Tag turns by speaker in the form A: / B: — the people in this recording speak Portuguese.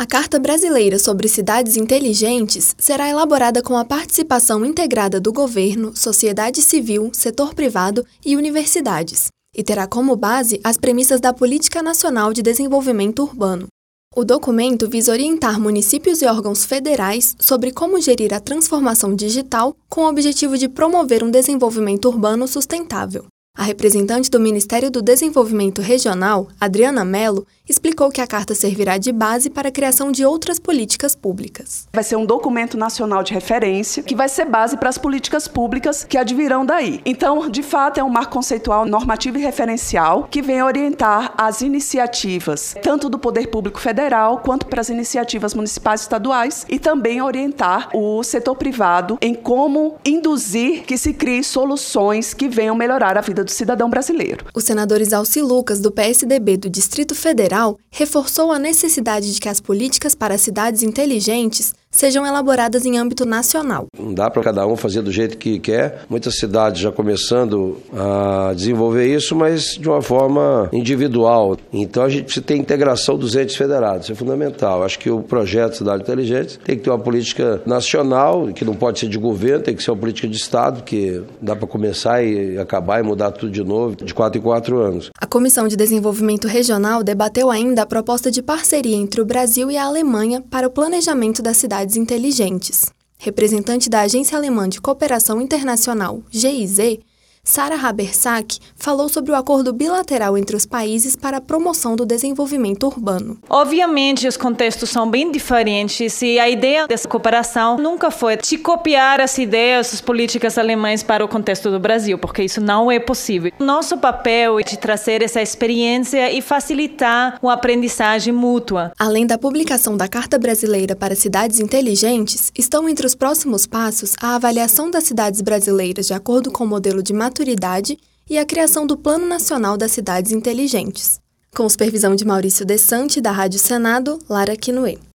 A: A Carta Brasileira sobre Cidades Inteligentes será elaborada com a participação integrada do governo, sociedade civil, setor privado e universidades, e terá como base as premissas da Política Nacional de Desenvolvimento Urbano. O documento visa orientar municípios e órgãos federais sobre como gerir a transformação digital com o objetivo de promover um desenvolvimento urbano sustentável. A representante do Ministério do Desenvolvimento Regional, Adriana Mello, explicou que a carta servirá de base para a criação de outras políticas públicas.
B: Vai ser um documento nacional de referência que vai ser base para as políticas públicas que advirão daí. Então, de fato, é um marco conceitual, normativo e referencial que vem orientar as iniciativas, tanto do Poder Público Federal quanto para as iniciativas municipais e estaduais, e também orientar o setor privado em como induzir que se criem soluções que venham melhorar a vida do cidadão brasileiro.
A: O senador Isalci Lucas, do PSDB do Distrito Federal, reforçou a necessidade de que as políticas para cidades inteligentes sejam elaboradas em âmbito nacional.
C: Não dá para cada um fazer do jeito que quer. Muitas cidades já começando a desenvolver isso, mas de uma forma individual. Então a gente precisa ter integração dos entes federados, isso é fundamental. Acho que o projeto Cidade Inteligente tem que ter uma política nacional, que não pode ser de governo, tem que ser uma política de Estado, que dá para começar e acabar e mudar tudo de novo, de 4 em 4 anos.
A: A Comissão de Desenvolvimento Regional debateu ainda a proposta de parceria entre o Brasil e a Alemanha para o planejamento das cidades inteligentes. Representante da Agência Alemã de Cooperação Internacional, GIZ, Sara Habersack, falou sobre o acordo bilateral entre os países para a promoção do desenvolvimento urbano.
D: Obviamente, os contextos são bem diferentes e a ideia dessa cooperação nunca foi de copiar as ideias, as políticas alemãs para o contexto do Brasil, porque isso não é possível. Nosso papel é de trazer essa experiência e facilitar uma aprendizagem mútua.
A: Além da publicação da Carta Brasileira para Cidades Inteligentes, estão entre os próximos passos a avaliação das cidades brasileiras de acordo com o modelo de maturidade e a criação do Plano Nacional das Cidades Inteligentes. Com supervisão de Maurício Desante, da Rádio Senado, Lara Quinoe.